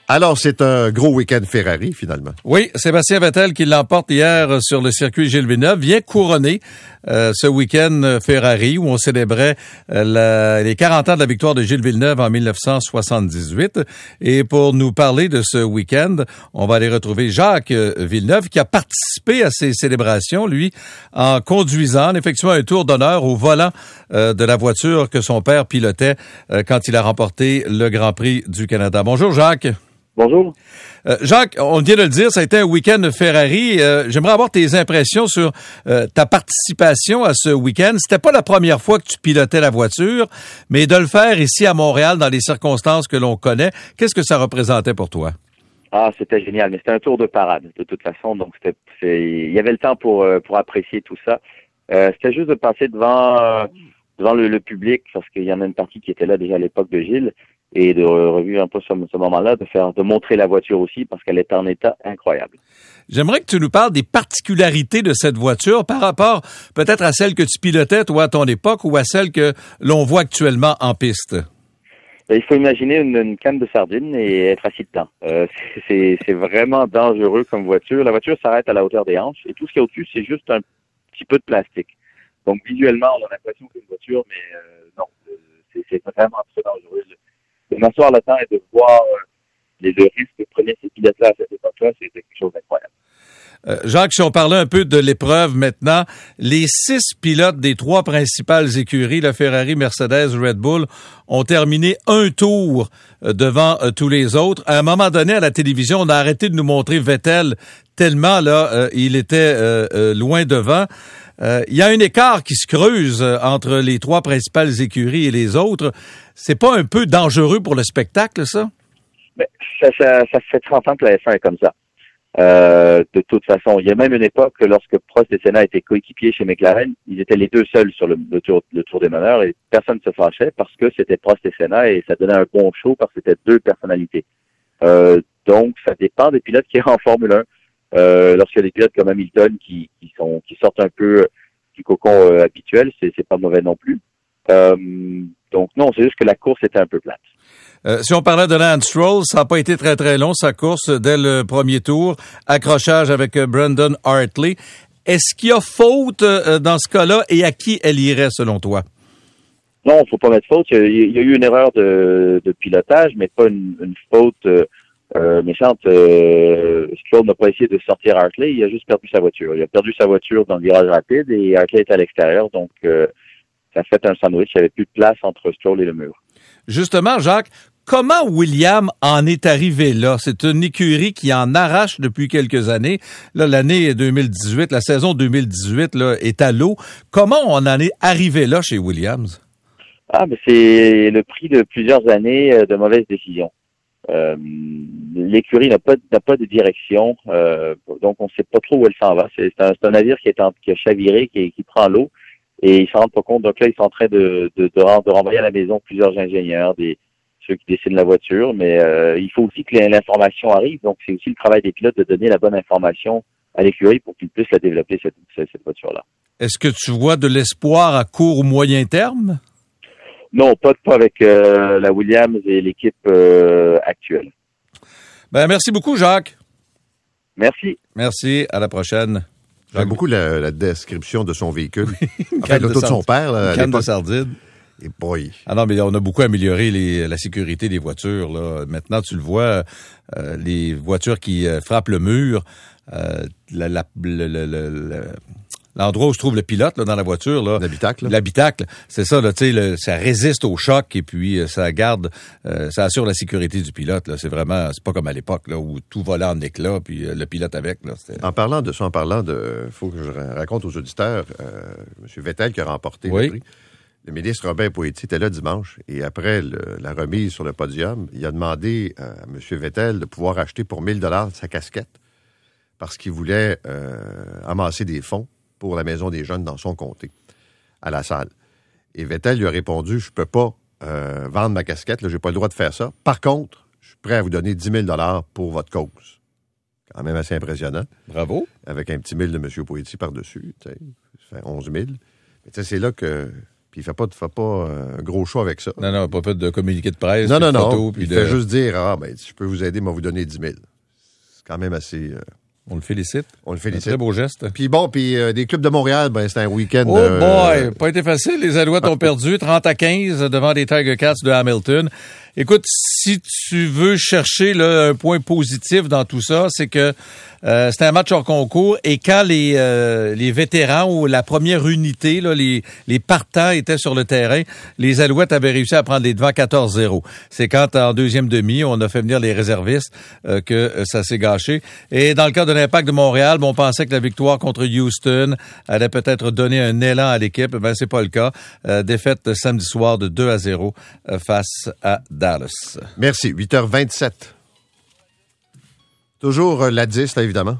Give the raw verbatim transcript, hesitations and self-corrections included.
Alors, c'est un gros week-end Ferrari, finalement. Oui, Sébastien Vettel, qui l'emporte hier sur le circuit Gilles Villeneuve, vient couronner euh, ce week-end Ferrari où on célébrait euh, la, les quarante ans de la victoire de Gilles Villeneuve en dix-neuf cent soixante-dix-huit. Et pour nous parler de ce week-end, on va aller retrouver Jacques Villeneuve, qui a participé à ces célébrations, lui, en conduisant, en effectuant un tour d'honneur au volant euh, de la voiture que son père pilotait euh, quand il a remporté le Grand Prix du Canada. Bonjour, Jacques. Bonjour. Euh, Jacques, on vient de le dire, ça a été un week-end Ferrari. Euh, j'aimerais avoir tes impressions sur euh, ta participation à ce week-end. C'était pas la première fois que tu pilotais la voiture, mais de le faire ici à Montréal dans les circonstances que l'on connaît, qu'est-ce que ça représentait pour toi? Ah, c'était génial, mais c'était un tour de parade de toute façon. Donc, c'était, c'est, il y avait le temps pour euh, pour apprécier tout ça. Euh, c'était juste de passer devant euh, devant le, le public, parce qu'il y en a une partie qui était là déjà à l'époque de Gilles. Et de revivre un peu ce, ce moment-là, de faire, de montrer la voiture aussi, parce qu'elle est en état incroyable. J'aimerais que tu nous parles des particularités de cette voiture par rapport peut-être à celle que tu pilotais, toi, à ton époque, ou à celle que l'on voit actuellement en piste. Il faut imaginer une, une canne de sardines et être assis dedans. Euh, c'est, c'est vraiment dangereux comme voiture. La voiture s'arrête à la hauteur des hanches, et tout ce qu'il y a au-dessus, c'est juste un petit peu de plastique. Donc, visuellement, on a l'impression que c'est une voiture, mais euh, non, c'est, c'est vraiment très dangereux. De m'asseoir là-dedans et de voir les, le risque que prenaient ces pilotes-là à cette époque-là, c'était quelque chose d'incroyable. Euh, Jacques, si on parlait un peu de l'épreuve maintenant, les six pilotes des trois principales écuries, la Ferrari, Mercedes, Red Bull, ont terminé un tour euh, devant euh, tous les autres. À un moment donné, à la télévision, on a arrêté de nous montrer Vettel tellement là, euh, il était euh, euh, loin devant. Euh, il y a un écart qui se creuse euh, entre les trois principales écuries et les autres. C'est pas un peu dangereux pour le spectacle, ça? Mais ça, ça, ça fait trente ans que la F un est comme ça. Euh, de toute façon, il y a même une époque, lorsque Prost et Senna étaient coéquipiers chez McLaren, ils étaient les deux seuls sur le, le, tour, le tour des meneurs et personne ne se fâchait parce que c'était Prost et Senna et ça donnait un bon show parce que c'était deux personnalités. Euh, donc, ça dépend des pilotes qui sont en Formule un. Euh, lorsqu'il y a des pilotes comme Hamilton qui, qui sont qui sortent un peu du cocon euh, habituel, c'est, c'est pas mauvais non plus. Euh, donc non, c'est juste que la course était un peu plate. Euh, si on parlait de Lance Stroll, ça n'a pas été très très long sa course dès le premier tour, accrochage avec Brandon Hartley. Est-ce qu'il y a faute euh, dans ce cas-là et à qui elle irait selon toi? Non, faut pas mettre faute. Il y a, il y a eu une erreur de, de pilotage, mais pas une, une faute euh, Euh, méchante. Euh, Stroll n'a pas essayé de sortir Hartley, il a juste perdu sa voiture. Il a perdu sa voiture dans le virage rapide et Hartley était à l'extérieur, donc euh, ça a fait un sandwich. Il n'y avait plus de place entre Stroll et le mur. Justement, Jacques, comment Williams en est arrivé là? C'est une écurie qui en arrache depuis quelques années. Là, l'année deux mille dix-huit, la saison deux mille dix-huit là, est à l'eau. Comment on en est arrivé là chez Williams? Ah, ben c'est le prix de plusieurs années de mauvaises décisions. Euh, l'écurie n'a pas n'a pas de direction, euh, donc on ne sait pas trop où elle s'en va. C'est, c'est, un, c'est un navire qui est en, qui a chaviré, qui, qui prend l'eau, et ils s'en rendent pas compte. Donc là, ils sont en train de de, de, de renvoyer à la maison plusieurs ingénieurs, des ceux qui dessinent la voiture, mais euh, il faut aussi que l'information arrive. Donc c'est aussi le travail des pilotes de donner la bonne information à l'écurie pour qu'ils puissent la développer cette, cette, cette voiture-là. Est-ce que tu vois de l'espoir à court ou moyen terme? Non, pas, pas avec euh, la Williams et l'équipe euh, actuelle. Ben, merci beaucoup, Jacques. Merci. Merci. À la prochaine. J'aime beaucoup la, la description de son véhicule. Enfin, l'auto de, de son père. Là, une canne de sardines. Et boy. Ah non, mais on a beaucoup amélioré les, la sécurité des voitures. Là. Maintenant, tu le vois, euh, les voitures qui euh, frappent le mur, euh, la, la, le, le, le, l'endroit où se trouve le pilote là, dans la voiture, là, l'habitacle, l'habitacle, c'est ça, là, tu sais, ça résiste au choc et puis euh, ça garde, euh, ça assure la sécurité du pilote. Là, c'est vraiment, c'est pas comme à l'époque là où tout volait en éclats puis euh, le pilote avec. Là, c'était... En parlant de ça, en parlant de, faut que je raconte aux auditeurs, euh, M. Vettel qui a remporté oui. le prix. Le ministre Robert Poetti était là dimanche et après le, la remise sur le podium, il a demandé à M. Vettel de pouvoir acheter pour mille dollars sa casquette parce qu'il voulait euh, amasser des fonds pour la Maison des Jeunes dans son comté, à la salle. Et Vettel lui a répondu, je peux pas euh, vendre ma casquette, là, j'ai pas le droit de faire ça. Par contre, je suis prêt à vous donner dix mille dollars pour votre cause. Quand même assez impressionnant. Bravo. Avec un petit mille de M. Poetti par-dessus, tu sais, ça fait onze mille. Mais tu sais, c'est là que... Puis il fait pas, fait pas euh, un gros choix avec ça. Non, non, pas fait de communiqué de presse. Non, non, de non. photos, il puis fait de... juste dire, ah, ben, si je peux vous aider, moi, vous donner dix mille. C'est quand même assez... Euh... On le félicite. On le félicite. Un très beau geste. Puis bon, puis euh, des clubs de Montréal, ben c'est un week-end... Oh euh, boy! Pas été facile. Les Alouettes ont perdu trente à quinze devant les Tiger Cats de Hamilton. Écoute, si tu veux chercher là, un point positif dans tout ça, c'est que euh, c'était un match hors concours et quand les euh, les vétérans ou la première unité, là, les les partants étaient sur le terrain, les Alouettes avaient réussi à prendre les devants quatorze zéro. C'est quand en deuxième demi, on a fait venir les réservistes euh, que euh, ça s'est gâché. Et dans le cas de l'Impact de Montréal, bon, on pensait que la victoire contre Houston allait peut-être donner un élan à l'équipe. Ben c'est pas le cas. Euh, défaite samedi soir de deux à zéro euh, face à Dallas. Merci. huit heures vingt-sept. Toujours euh, la dix, là, évidemment.